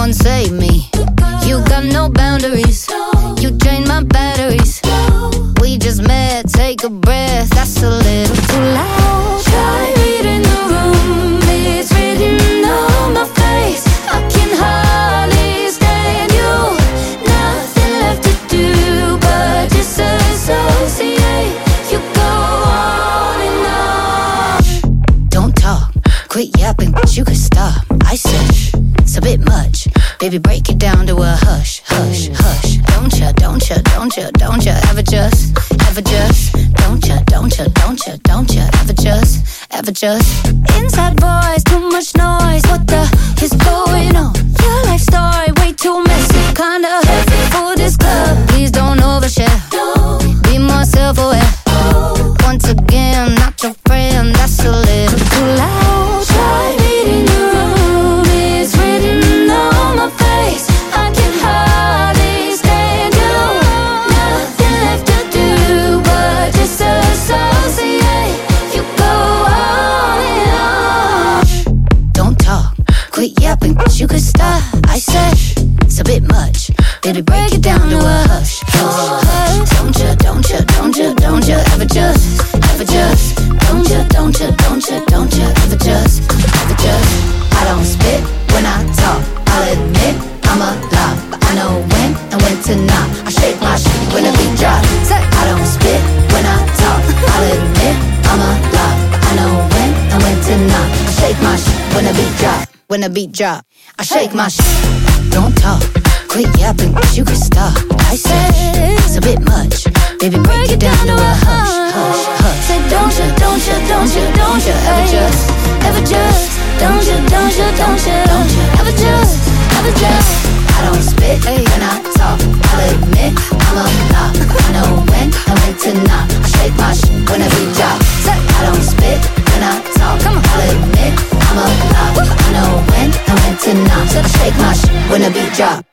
Someone save me. You got no boundaries. You drain my batteries. We just met, take a breath. That's a little too loud. Try reading the room. It's written on my face. I can hardly stand you. Nothing left to do but disassociate. You go on and on. Don't talk, quit yapping, but you could stop. I said shh, it's a bit much. Baby, break it down to a hush, hush, hush. Don't ya, don't ya, don't ya, don't ya ever just, ever just. Don't ya, don't ya, don't ya, don't ya ever just, ever just. Inside voice, too much noise. What the is going on? Your life story, way too messy. Kinda heavy for this club. Please don't overshare. Be more self-aware. Once again, not your friend. That's a little too loud. Try reading the room. It's written on my face. I can hardly stand you. Nothing left to do but disassociate. You go on and on. Don't talk, quit yapping, but you could stop. I said it's a bit much. Baby, break it down to a hush, hush, hush. Don't ya, don't ya, don't ya, don't ya ever just, ever just. Don't ya, don't ya, don't ya, don't ya ever just, ever just. I don't spit when I talk. I'll admit I'm a lie, but I know when and when to not. I shake my shit when the beat drop. I don't spit when I talk. I'll admit I'm a lie, but I know when and when to not. I shake my shit when the beat drop. When the beat drop, I shake my shit. Don't talk, quit yapping, but you can stop. I said it's a bit much. Baby, break it down to a hush, hush, hush. Say don't ya, don't ya, don't ya, don't ya ever just, ever just. Don't ya, don't ya, don't ya, don't ya ever just, ever just. I don't spit when I talk. I'll admit I'm a lie. I know when and when to not. I shake my shit when the beat drop. I don't spit when I talk. I'll admit I'm a lie. I know when and when to not. I shake my shit when the beat drop.